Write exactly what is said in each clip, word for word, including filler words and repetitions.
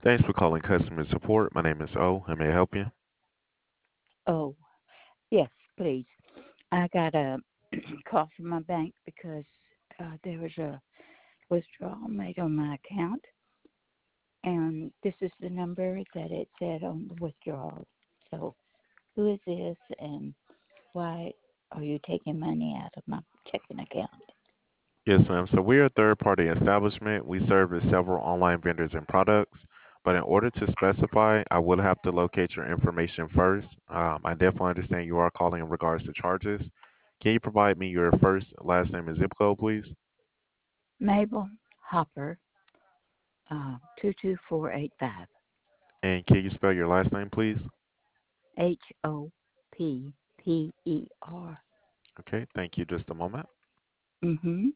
Thanks for calling customer support. My name is O. How may I help you? Oh, yes, please. I got a call from my bank because uh, there was a withdrawal made on my account, and this is the number that it said on the withdrawal. So, who is this, and why are you taking money out of my checking account? Yes, ma'am. So we're a third-party establishment. We service several online vendors and products, but in order to specify, I will have to locate your information first. Um, I definitely understand you are calling in regards to charges. Can you provide me your first, last name, and zip code, please? Mabel Hopper, uh, two two four eight five. And can you spell your last name, please? H O P P E R. Okay, thank you. Just a moment. Mm-hmm.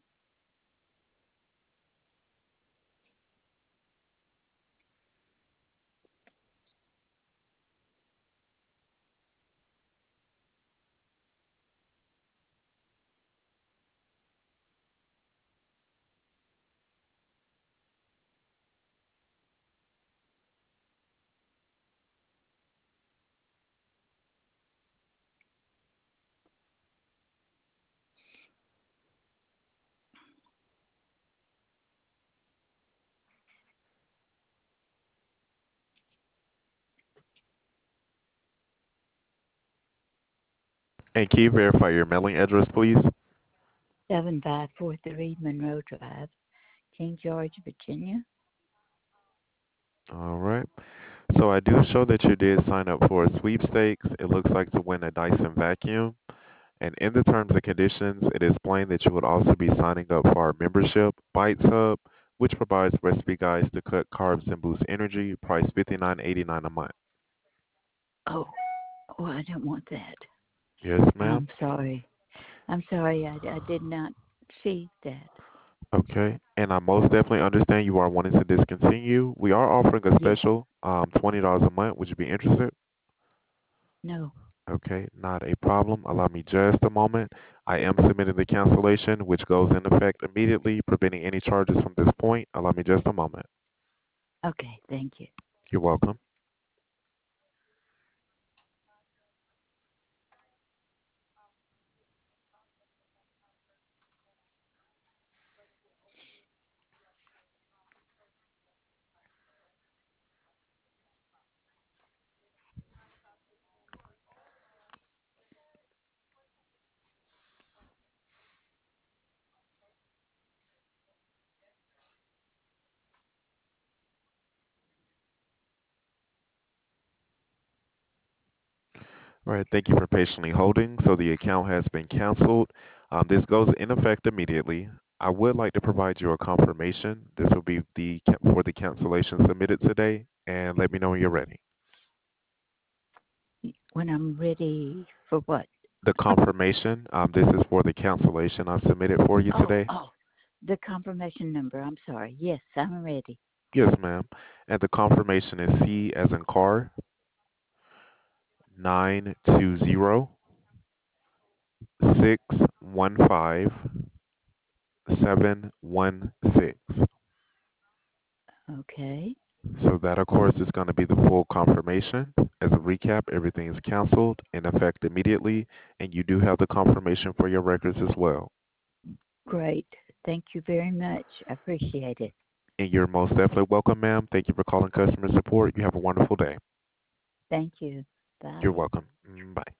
And can you verify your mailing address, please? seven five four three Monroe Drive, King George, Virginia. All right. So I do show that you did sign up for a sweepstakes. It looks like to win a Dyson vacuum. And in the terms and conditions, it is plain that you would also be signing up for our membership, Bites Hub, which provides recipe guides to cut carbs and boost energy, priced fifty-nine eighty-nine a month. Oh, oh, I don't want that. Yes, ma'am. I'm sorry. I'm sorry. I, I did not see that. Okay. And I most definitely understand you are wanting to discontinue. We are offering a Yes. special, um, twenty dollars a month. Would you be interested? No. Okay, not a problem. Allow me just a moment. I am submitting the cancellation, which goes in effect immediately, preventing any charges from this point. Allow me just a moment. Okay. Thank you. You're welcome. All right, thank you for patiently holding. So the account has been canceled. Um, this goes in effect immediately. I would like to provide you a confirmation. This will be the ca- for the cancellation submitted today, and let me know when you're ready. When I'm ready for what? The confirmation. Um, this is for the cancellation I submitted for you Oh, today. oh, the confirmation number. I'm sorry. Yes, I'm ready. Yes, ma'am. And the confirmation is C as in car nine two zero six one five seven one six. Okay. So that, of course, is going to be the full confirmation. As a recap, everything is canceled in effect immediately, and you do have the confirmation for your records as well. Great. Thank you very much. I appreciate it. And you're most definitely welcome, ma'am. Thank you for calling customer support. You have a wonderful day. Thank you. You're Bye. welcome. Mm, Bye.